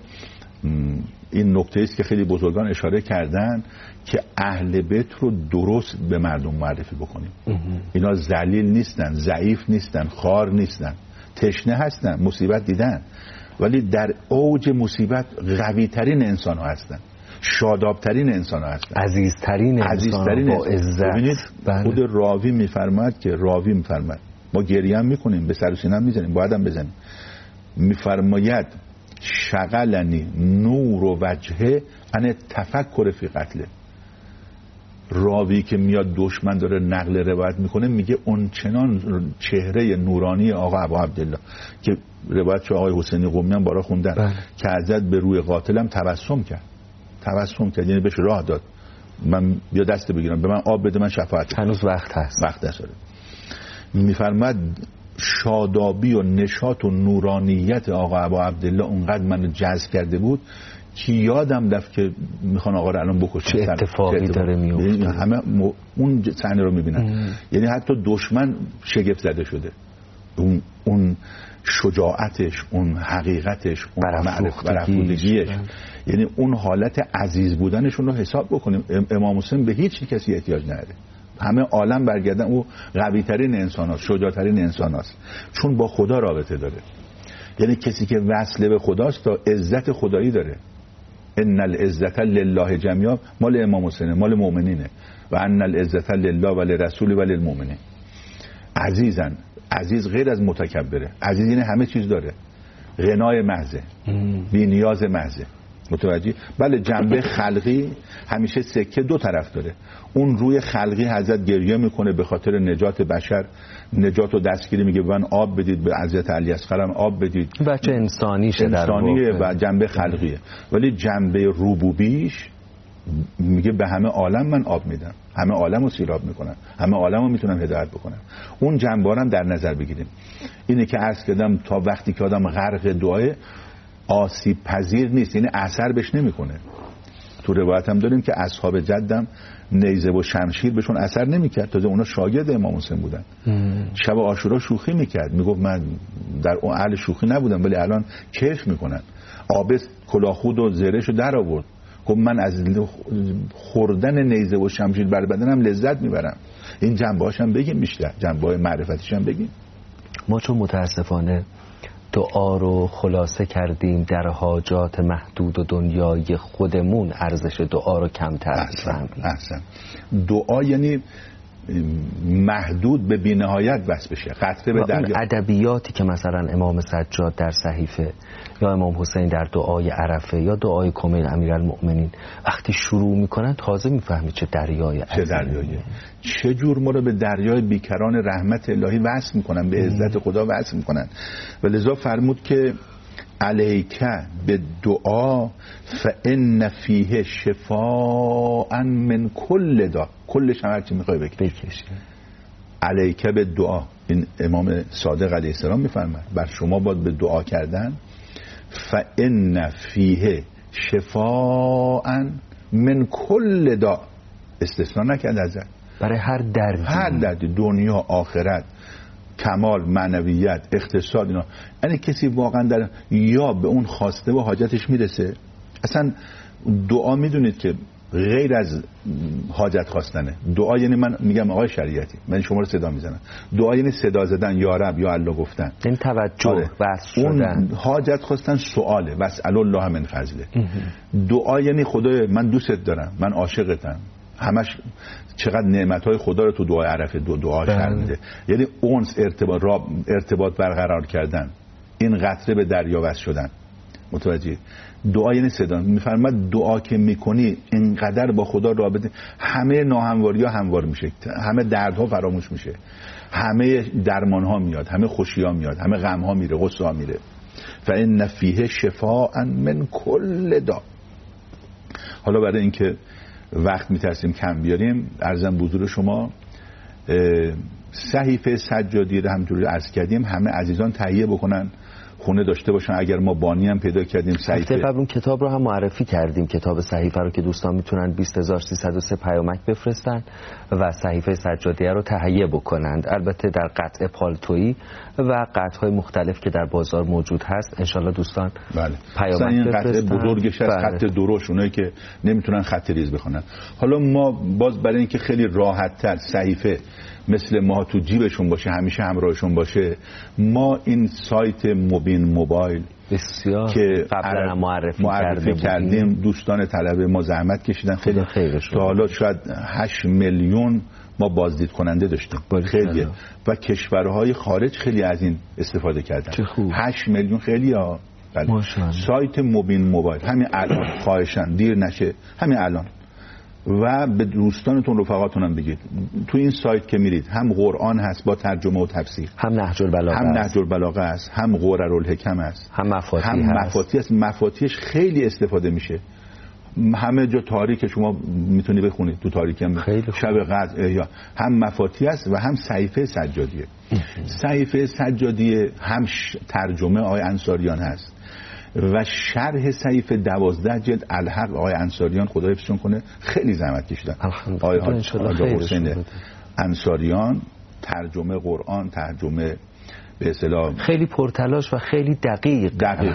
این نکته است که خیلی بزرگان اشاره کردن که اهل بیت رو درست به مردم معرفی بکنیم. اینا ذلیل نیستن، ضعیف نیستن، خار نیستن، تشنه هستن، مصیبت دیدن، ولی در اوج مصیبت قوی ترین انسان ها هستن، شاداب ترین انسان ها هستن، عزیزترین انسان با عزت. ببینید خود راوی میفرماد ما گریه هم میکنیم، به سر و سینه هم میزنیم، باید هم بزنیم. میفرماید شغلنی نور و وجهه ان تفکر فی قتله. راوی که میاد دشمن داره نقل روایت میکنه میگه اون چنان چهره نورانی آقا ابو عبدالله که روایت شو آقای حسینی قمی هم بارا خوندن که حضرت به روی قاتلم تبسم کرد، یعنی بهش راه داد من بیا دست بگیرم، به من آب بده، من شفاعت. هنوز وقت هست. میفرماد شادابی و نشاط و نورانیت آقا ابو عبدالله اونقدر منو جذب کرده بود که یادم رفت که میخوان آقا رو الان بکشن. چه اتفاقی داره میفته. همه اون صحنه رو میبینن. یعنی حتی دشمن شگفت زده شده. اون شجاعتش، اون حقیقتش، اون برافروختگیش، یعنی اون حالت عزیز بودنشون رو حساب بکنیم. امام حسین به هیچ کسی احتیاج نداره، همه عالم برگردن او قوی ترین انسان هاست، شجاع ترین انسان هاست، چون با خدا رابطه داره. یعنی کسی که وصله به خداست تا عزت خدایی داره. ان العزت لله جمیعا، مال امام حسین، مال مؤمنینه. و ان العزت لله و لرسول و للمؤمنین. عزیزن، عزیز غیر از متکبره، عزیز یعنی همه چیز داره، غنای محضه، بی نیاز محضه. متوجه؟ بله جنبه خلقی همیشه سکه دو طرف داره. اون روی خلقی حضرت گریه میکنه به خاطر نجات بشر، نجات و دستگیری، میگه من آب بدید، به حضرت علی اصغرم آب بدید. بچه انسانیشه، انسانیه و جنبه خلقیه. ولی جنبه ربوبیش میگه به همه عالم من آب میدم، همه عالم رو سیراب میکنم، همه عالم رو میتونم هدایت بکنم. اون جنبه رو هم در نظر بگیریم. اینه که عرض کردم تا وقتی که آدم غرق دعای آسیب پذیر نیست، یعنی اثر بهش نمیکنه. تو روایت هم داریم که اصحاب جدم نیزه و شمشیر بهشون اثر نمیکرد، تازه اونا شاگرد امام حسین بودن. شب عاشورا شوخی میکرد، میگفت من در اون اهل شوخی نبودم ولی الان کیف میکنن. آبس کلاهخود و زرهشو در آورد، گفت من از خوردن نیزه و شمشیر بر بدنم لذت میبرم. این جنبه‌هاش هم بگیم، بیشتر جنبه‌های معرفتیش هم بگیم. ما چون متاسفانه دعا رو خلاصه کردیم در حاجات محدود و دنیای خودمون، ارزش دعا رو کمتر می‌فهمیم. احسن. دعا یعنی محدود به بی‌نهایت بس بشه، قطره به دریا. ادبیاتی که مثلا امام سجاد در صحیفه یا امام حسین در دعای عرفه یا دعای کمیل امیرالمؤمنین وقتی شروع میکنن تازه میفهمی چه دریای عظیمی، چه دریایی، چه جور ما رو به دریای بیکران رحمت الهی وصل میکنن، به عزت خدا وصل میکنن. و لذا فرمود که علیک به دعا فان فیه شفاء من کل داء. کلش هم هرچی میخوای بکش. علیک به دعا، این امام صادق علیه السلام میفرماد بر شما باید به دعا کردن. فان فیه شفاء من کل داء، استثناء نکرد ازت، برای هر دردی، دنیا آخرت، کمال، معنویت، اقتصاد، اینا. یعنی کسی واقعا در یا به اون خواسته و حاجتش میرسه. اصلا دعا میدونید که غیر از حاجت خواستنه. دعا یعنی من میگم آقای شریعتی، من شما رو صدا میزنم، دعا یعنی صدا زدن، یا رب یا الله گفتن، این توجه بس شدن. اون حاجت خواستن سواله، واسأل الله من فضله. دعا یعنی خدای من دوستت دارم، من عاشقتم، همش چقدر نعمتهای خدا رو تو دعای عرفه دعا شرح میده. یعنی اونس ارتباط برقرار کردن، این قطره به دریا وصل شدن. متوجه؟ دعا یعنی صدا. میفرماد دعا که میکنی اینقدر با خدا رابطه، همه ناهمواری ها هموار میشه، همه دردها فراموش میشه، همه درمان ها میاد، همه خوشی ها میاد، همه غم ها میره، غصه ها میره. فإن فیه شفاء من کل داء. حالا برای اینکه وقت میترسیم کم بیاریم، عرضم به حضور شما صحیفه سجادی رو همونجوری عرض کردیم همه عزیزان تهیه بکنن، خونه داشته باشن. اگر ما بانی هم پیدا کردیم صحیفه قبل اون کتاب رو هم معرفی کردیم، کتاب صحیفه رو که دوستان میتونن 20303 پیامک بفرستن و صحیفه سجادیه رو تهیه بکنند، البته در قطع پالتویی و قطعهای مختلف که در بازار موجود هست. انشالله دوستان بله پیامک بفرستن. این قطع بزرگش از خط درشت، اونایی که نمیتونن خط ریز بخونن. حالا ما باز برای اینکه خیلی راحت تر صحیفه مثل ما تو جیبشون باشه، همیشه همراهشون باشه، ما این سایت مبین موبایل بسیار که قبلا معرفی کردیم، دوستان طلبه ما زحمت کشیدن، خیلی تا حالا شاید 8 میلیون ما بازدید کننده داشتیم، خیلیه، و کشورهای خارج خیلی از این استفاده کردن. 8 میلیون خیلی ها. سایت مبین موبایل همین الان، خواهشن دیر نشه همین الان، و به دوستانتون رفقاتون هم بگید تو این سایت که میرید هم قرآن هست با ترجمه و تفسیر، هم نهج البلاغه است، هم قررالحکم است، هم مفاتی هست. مفاتیش خیلی استفاده میشه، همه جا تاریک شما میتونی بخونید، تو تاریکی هم شب قدر یا هم مفاتی است و هم صحیفه سجادیه. صحیفه سجادیه هم ترجمه آقای انصاریان هست و شرح صحیفه 12 جلد الحق آقای انصاریان، خدا حفظشون کنه، خیلی زحمت کشیدن. آقای حسین انصاریان ترجمه قرآن، ترجمه به اصطلاح خیلی پرتلاش و خیلی دقیق.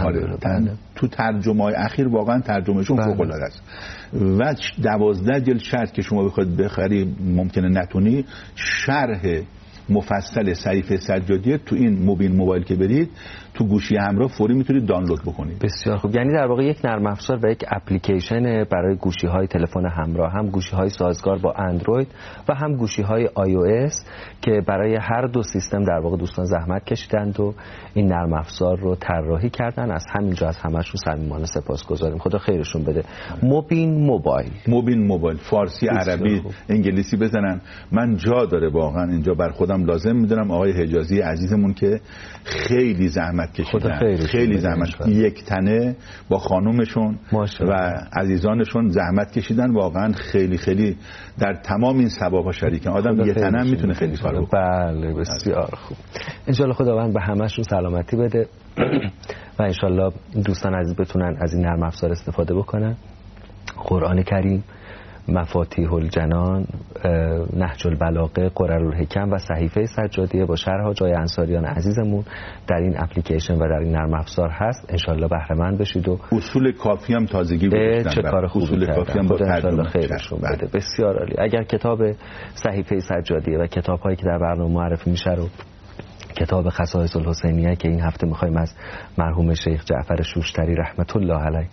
تو ترجمه های اخیر واقعا ترجمهشون فوق العاده است و 12 جلد شرح که شما بخواید بخری ممکنه نتونی. شرح مفصل صحیفه سجادیه تو این مبین موبایل که برید تو گوشی همراه فوری میتونید دانلود بکنید. بسیار خوب. یعنی در واقع یک نرم افزار و یک اپلیکیشن برای گوشی های تلفن همراه، هم گوشی های سازگار با اندروید و هم گوشی های iOS که برای هر دو سیستم در واقع دوستان زحمت کشیدند و این نرم افزار رو طراحی کردن. از همینجا از همشون صمیمانه سپاسگزاریم، خدا خیرشون بده. مبین موبایل فارسی، عربی، انگلیسی بزنن. من جا داره واقعا اینجا بر خودم لازم میدونم آقای حجازی عزیزمون که خیلی زحمت کشیدن، خیلی زحمت، یک تنه با خانومشون و عزیزانشون زحمت کشیدن، واقعا خیلی خیلی در تمام این ثواب‌ها شریکن. آدم یک تنه میتونه خیلی کار بکنه. بله بسیار خوب. انشالله خداوند به همشون سلامتی بده و انشالله دوستان عزیز بتونن از این نرم افزار استفاده بکنن. قرآن کریم، مفاتیح الجنان، نهج البلاغه، قررالحکم و صحیفه سجادیه با شرح جای انصاریان عزیزمون در این اپلیکیشن و در این نرم افزار هست. انشالله بهره مند بشید و اصول کافی هم تازگی گذاشتن. چه کار خوبی اصول کافی هم با ترجمه خیرشون بده. بسیار عالی. اگر کتاب صحیفه سجادیه و کتاب‌هایی که در برنامه معرفی میشه رو، کتاب خصائص الحسینیه که این هفته می‌خوایم از مرحوم شیخ جعفر شوشتری رحمت الله علیه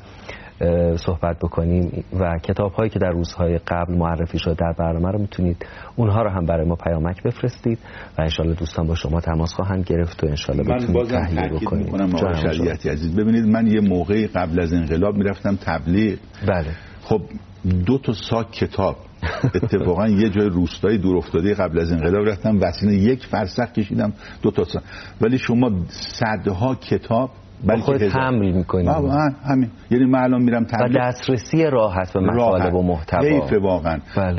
صحبت بکنیم و کتاب‌هایی که در روزهای قبل معرفی شد در برنامه رو میتونید اونها رو هم برای ما پیامک بفرستید و انشالله دوستان با شما تماس خواهند گرفت و انشالله بتونید تهیه بکنید. من بازم شریعتی عزیز ببینید، من یه موقعی قبل از انقلاب میرفتم تبلیغ. بله. خب 2 ساک کتاب اتفاقا یه جای روستایی دور افتاده قبل از انقلاب رفتم وسیله 1 فرسخ کشیدم 2 ساک، ولی شما صدها کتاب خودت حمل میکنی. همین، یعنی من الان میرم و دسترسی راحت به مطالب و محتوا. حیفه واقعا. بله.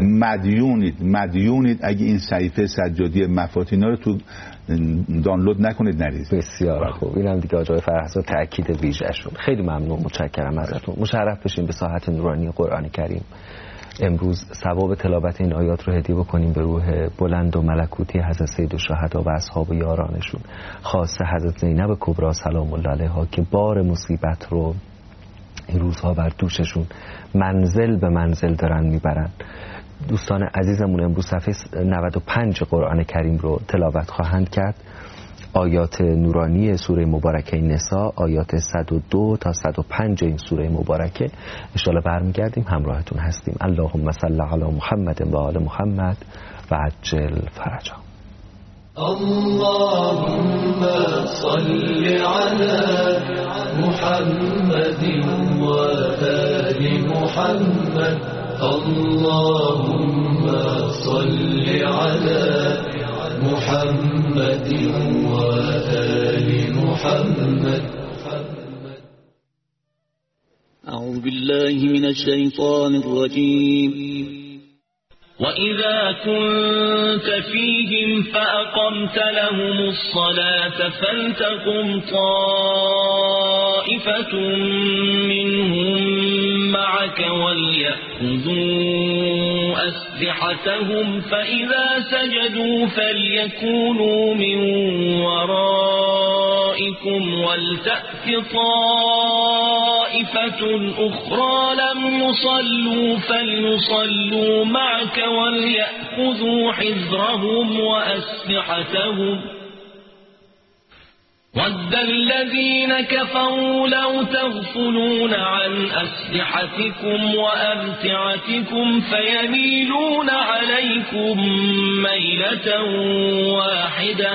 مدیونید اگه این صحیفه سجادی مفاتینا رو تو دانلود نکنید نریزید. بسیار خوب. اینم دیگه آقای فرحزاد تاکید ویژه‌شون. خیلی ممنون، متشکرم ازتون. مشرف بشین به ساحت نورانی قرآن کریم. امروز ثواب تلاوت این آیات رو هدیه بکنیم به روح بلند و ملکوتی حضرت سید الشهدا و اصحاب و یارانشون، خاصه حضرت زینب کبری سلام الله علیها که بار مصیبت رو این روزها بر دوششون منزل به منزل دارن میبرن. دوستان عزیزمون امروز صفحه 95 قرآن کریم رو تلاوت خواهند کرد. آیات نورانی سوره مبارکه نساء، آیات 102 تا 105 این سوره مبارکه. ان شاءالله برمیگردیم همراهتون هستیم. اللهم صل علی محمد و آل محمد و عجل فرجا. اللهم صل على محمد و آل محمد. اللهم صل على محمد و آل محمد. أعوذ بالله من الشيطان الرجيم. وإذا كنت فيهم فأقمت لهم الصلاة فلتقم طائفة منهم معك وليأخذوا أسلحتهم فإذا سجدوا فليكونوا من ورائكم ولتأت طائفة أخرى لم يصلوا فليصلوا معك وليأخذوا حذرهم وأسلحتهم. ود الذين كفروا لو تغفلون عن أسلحتكم وأمتعتكم فيميلون عليكم ميلة واحدة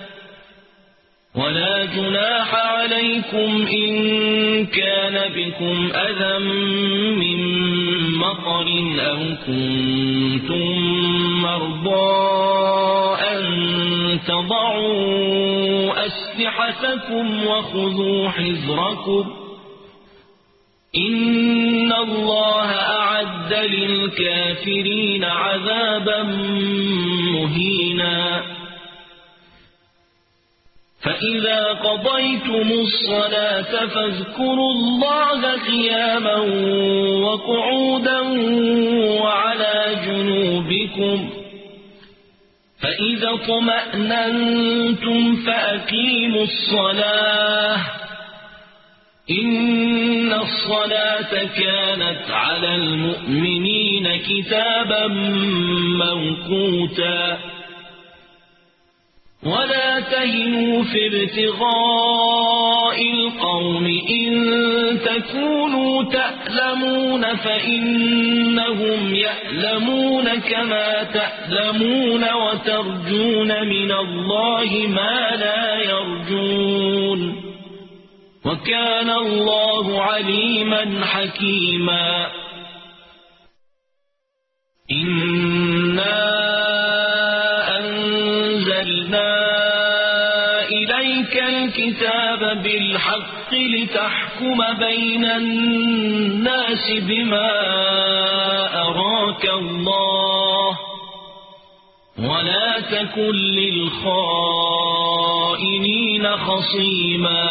ولا جناح عليكم إن كان بكم أذى من مطر أو كنتم مرضى أن تضعوا أسلحتكم وخذوا حذركم إن الله أعد للكافرين عذابا مهينا. فإذا قضيتم الصلاة فاذكروا الله قياما وقعودا وعلى جنوبكم فإذا اطمأننتم فأقيموا الصلاة إن الصلاة كانت على المؤمنين كتابا موقوتا. ولا تهنوا في ابتغاء القوم إن تكونوا تألمون فإنهم يألمون كما تألمون وترجون من الله ما لا يرجون وكان الله عليما حكيما. إنا إليك الكتاب بالحق لتحكم بين الناس بما أراك الله ولا تكن للخائنين خصيما.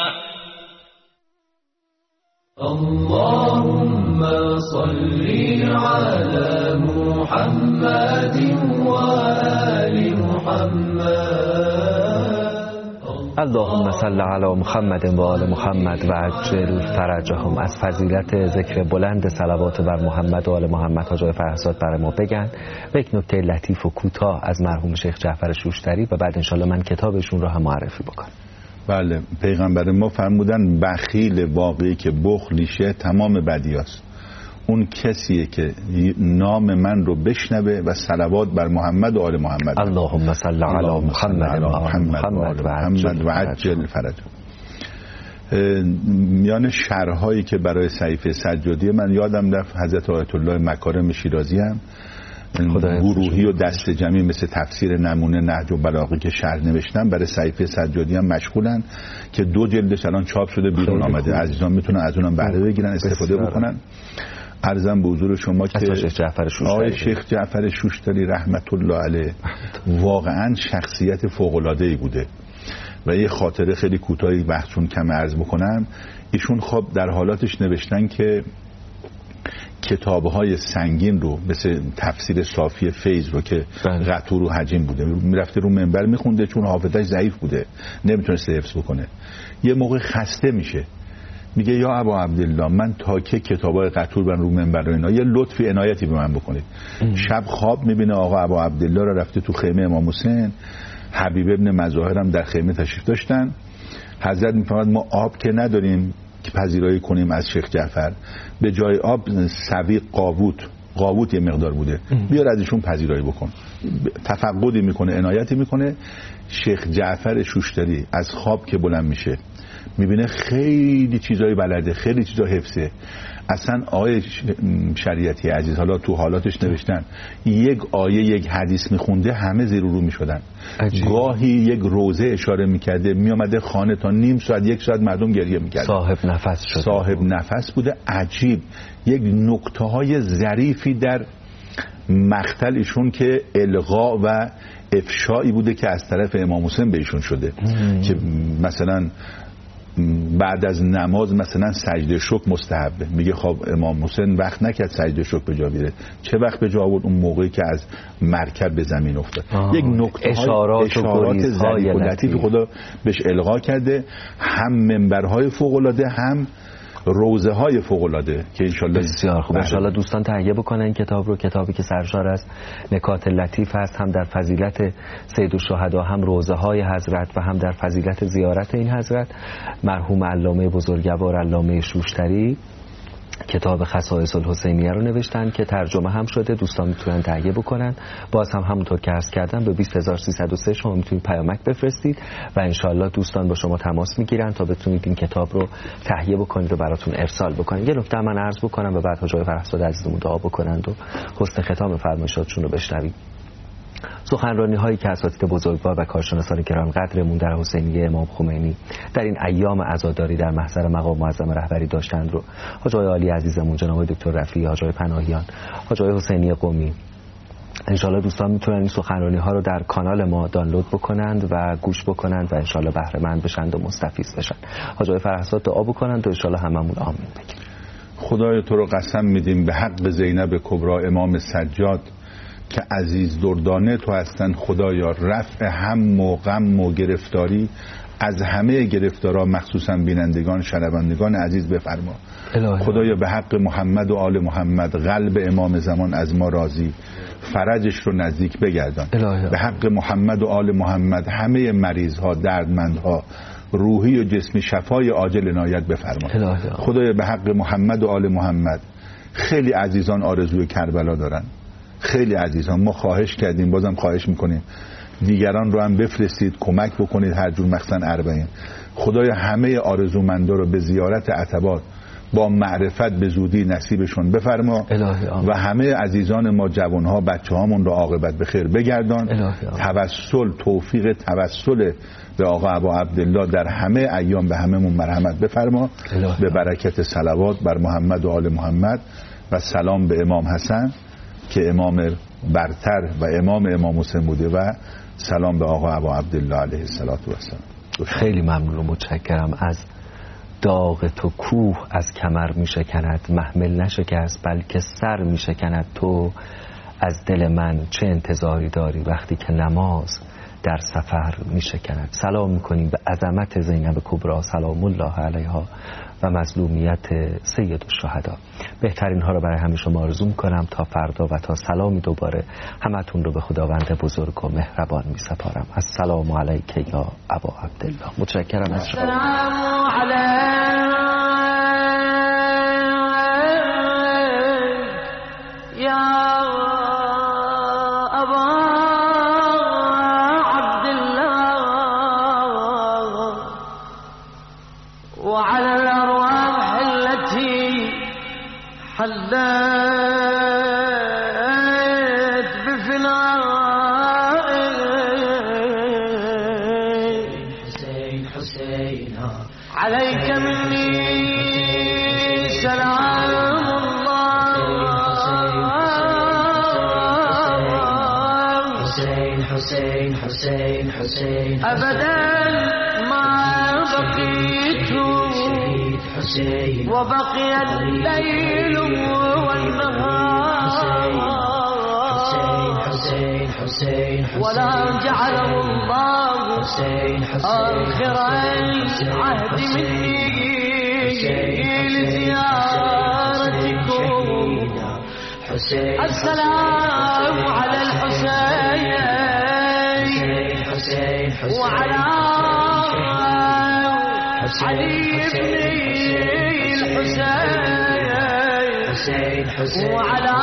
اللهم صل على محمد وآل محمد. اللهم صل علی محمد و آل محمد و عجل فرجهم. از فضیلت ذکر بلند صلوات بر محمد و آل محمد حاج فرهزاد برای ما بگن و یک نکته لطیف و کوتاه از مرحوم شیخ جعفر شوشتری و بعد انشالله من کتابشون رو هم معرفی بکنم. بله، پیغمبر ما فرمودن بخیل واقعی که بخلیشه تمام بدیاست. اون کسیه که نام من رو بشنوه و صلوات بر محمد و آل محمد. اللهم صل علی محمد و آل محمد و عجل فرجه. میان شرحایی که برای صحیفه سجادی من یادم رفت حضرت آیت الله مکارم شیرازی هم گروهی و دست جمعی مثل تفسیر نمونه نهج و بلاغه که شرح نوشتن برای صحیفه سجادی هم مشغولن که 2 جلدش الان چاپ شده بیرون آمده. عزیزان میتونن از اونم بهره بگیرن، استفاده بکنن. عرضم به حضور شما که آقای شیخ جعفر شوشتری رحمت الله علیه واقعا شخصیت فوق‌العاده‌ای بوده و یه خاطره خیلی کوتاهی وقتشون کم عرض بکنم. ایشون خب در حالاتش نوشتن که کتاب‌های سنگین رو مثل تفسیر صافی فیض رو که قطور و حجیم بوده میرفته رو منبر میخونده، چون حافظش ضعیف بوده نمیتونسته حفظ بکنه. یه موقع خسته میشه میگه یا ابا عبدالله من تا که کتابای قطور بن رو منبر و اینا یه لطفی عنایتی به من بکنید. شب خواب میبینه آقا ابا عبدالله رو رفته تو خیمه امام حسین، حبیب ابن مظاهر هم در خیمه تشریف داشتن. حضرت میفرماد ما آب که نداریم که پذیرایی کنیم از شیخ جعفر، به جای آب سوی قاووت یه مقدار بوده، بیار ازشون پذیرایی بکن. تفقدی میکنه، عنایتی میکنه. شیخ جعفر شوشتری از خواب که بلند میشه میبینه خیلی چیزای بلده، خیلی چیزا حفظه. اصلا آیه شریعتی عزیز حالا تو حالاتش نوشتن یک آیه یک حدیث میخونده همه زیر و رو میشدن. گاهی یک روزه اشاره میکرده میامده خانه تا نیم ساعت یک ساعت مردم گریه میکرد. صاحب نفس شده، صاحب نفس بوده. عجیب یک نکته های ظریفی در مقتل ایشون که الغا و افشایی بوده که از طرف امام حسین به ایشون شده که مثلا بعد از نماز مثلا سجده شکر مستحبه. میگه خب امام حسین وقت نکرد سجده شکر به جا بیاره، چه وقت به جا آورد؟ اون موقعی که از مرکب به زمین افتاد. یک نکته اشارات ظریف و لطیف خدا بهش القا کرده، هم منبرهای فوق العاده هم روزه های فوق العاده که انشالله بسیار خوب. انشالله دوستان تهیه بکنن این کتاب رو، کتابی که سرشار از نکات لطیف هست، هم در فضیلت سید الشهدا، هم روزه های حضرت و هم در فضیلت زیارت این حضرت. مرحوم علامه بزرگوار علامه شوشتری کتاب خصائص الحسینیه رو نوشتن که ترجمه هم شده، دوستان میتونن تهیه بکنن. باز هم همونطور که عرض کردم به 20303 شما میتونید پیامک بفرستید و انشالله دوستان با شما تماس میگیرن تا بتونید این کتاب رو تهیه بکنید و براتون ارسال بکنید. یه نکته من عرض بکنم و بعد حاجی فرهزاد عزیزمون دعا بکنند و حسن ختام فرمایشاتشون رو بشنویم. سخنرانی هایی که اساتید بزرگوار و کارشناسان گرانقدرمون در حسینیه امام خمینی در این ایام عزاداری در محضر مقام معظم رهبری داشتند رو حاجی عالی عزیزمون جناب دکتر رفیعی، حاجی پناهیان، حاجی حسینی قمی، انشالله دوستان میتونن این سخنرانی ها رو در کانال ما دانلود بکنند و گوش بکنند و انشالله بهره مند بشن و مستفیض بشن. حاجی فرهزاد دعا بکنند و انشالله هممون آمین بگیم. خدای تو رو قسم میدیم به حق زینب کبرا امام سجاد که عزیز دردانه تو هستن. خدایا رفع هم و غم و گرفتاری از همه گرفتارا مخصوصا بینندگان شنوندگان عزیز بفرما. خدایا به حق محمد و آل محمد قلب امام زمان از ما راضی، فرجش رو نزدیک بگردان. به حق محمد و آل محمد همه مریض ها، دردمندها روحی و جسمی شفای عاجل عنایت بفرما. خدایا به حق محمد و آل محمد خیلی عزیزان آرزوی کربلا دارن، خیلی عزیزان ما خواهش کردیم، بازم خواهش میکنیم دیگران رو هم بفرستید کمک بکنید هر جور مخصن اربعین. خدای همه آرزومندا رو به زیارت عتبات با معرفت به زودی نصیبشون بفرما و همه عزیزان ما جوانها بچه هامون رو عاقبت به خیر بگردان. توسل توفیق توسل به آقا ابا عبدالله در همه ایام به هممون مرحمت بفرما. به برکت صلوات بر محمد و آل محمد و سلام به امام حسن که امام برتر و امام حسین بوده و سلام به آقا ابا عبدالله علیه السلام. خیلی ممنون و متشکرم. از داغ تو کوه از کمر می شکند، محمل نشکست بلکه سر می شکند. تو از دل من چه انتظاری داری وقتی که نماز در سفر می شکند. سلام می کنیم به عظمت زینب کبرا سلام الله علیها و مظلومیت سید الشهدا. بهترین ها رو برای همه شما آرزو میکنم تا فردا و تا سلامی دوباره همتون رو به خداوند بزرگ و مهربان می سپارم. السلام علیک یا ابا عبدالله. متشکرم از شما. أبدا ما بقيت وبقي الليل والنهار ولا جعله الله آخر العهد مني لزيارتكم السلام على الحسين وعلى علي بن الحسين وعلى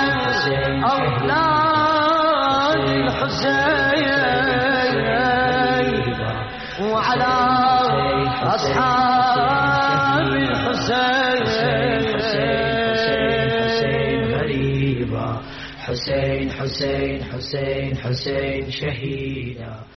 أولاد الحسين وعلى أصحاب الحسين غريبا حسين حسين حسين حسين شهيدا